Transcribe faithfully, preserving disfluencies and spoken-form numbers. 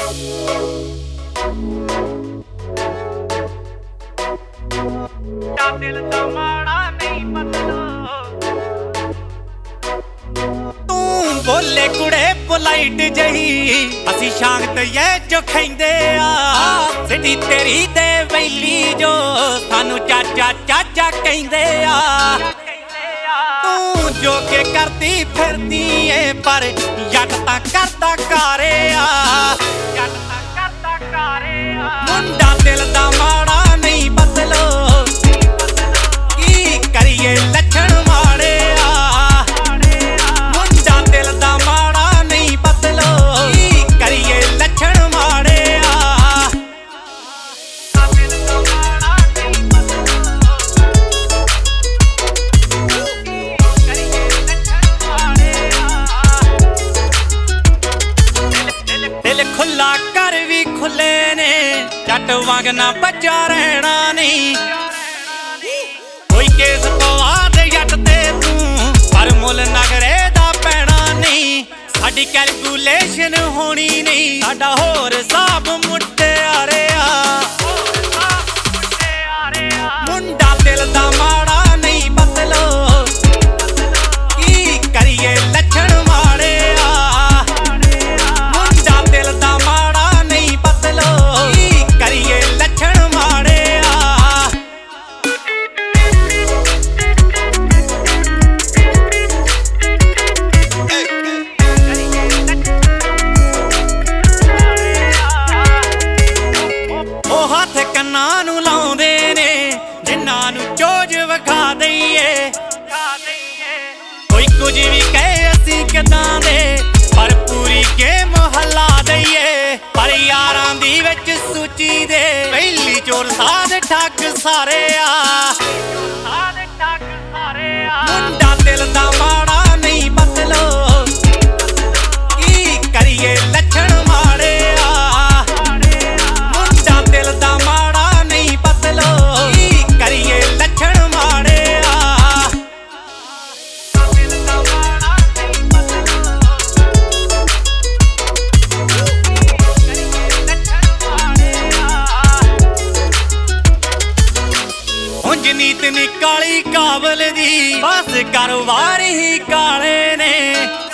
दिल दा माड़ा नहीं बदलो तू बोले कुड़े पोलाइट जही असी शांत ये जो खेंदे आ सिटी तेरी दे वैली जो सानू चाचा चाचा कहंदे आ तू जो के करदी फिरदी ए पर जट तां करदा कारे आ जट तां करदा कारे आ मुंडा दिल दा माड़ा नहीं बदलो करिए लक्षण माड़े आ मुंडा दिल दा माड़ा नहीं बदलो करिए लक्षण माड़े आ दिल दा माड़ा नहीं बदलो करिए लक्षण माड़े आ दिल खुला कर भी खुले ने जट वांग ना बचा रहना नहीं केस पवा दे जट ते तू पर मुल नगरे दा पैना नहीं साडी कैलकुलेशन होनी नहीं साडा होर साहब मुट्टे आरे आ मुंडा दिल दा माड़ा नहीं बदलो की करिए लक्षण माड़े आ मुंडा दिल दा माड़ा नहीं बदलो की करिए लक्षण माड़े ਕੰਨਾਂ ਨੂੰ ਲਾਉਂਦੇ ਨੇ ਜਿਨ੍ਹਾਂ ਨੂੰ ਚੋਜ ਵਿਖਾ ਦਈਏ ਕੋਈ ਕੁਝ ਵੀ ਕਹੇ ਅਸੀਂ ਕਿਦਾਂ ਦੇ ਪਰ ਪੂਰੀ ਗੇਮ ਹਲਾ ਦਈਏ ਪਰ ਯਾਰਾਂ ਦੀ ਵਿੱਚ ਸੂਚੀ ਦੇ ਪਹਿਲੀ ਚੋਰ ਸਾਧ ਠੱਗ ਸਾਰੇ ਆ ਸਾਧ ਠੱਗ ਸਾਰੇ ਆ ਮੁੰਡਾ ਦਿਲ ਦਾ ਮਾੜਾ ਨਹੀਂ ਬਦਲੋ ਕੀ ਕਰੀਏ ਲੱਛਣ ਮਾੜੇ ਆ ਮੁੰਡਾ ਦਿਲ ਦਾ करिए लक्षण माड़े आ दिल दा माड़ा नहीं बदलो करिए लक्षण माड़े आ हुंज नीत नी काली काबल दी बस कारोबार ही काले ने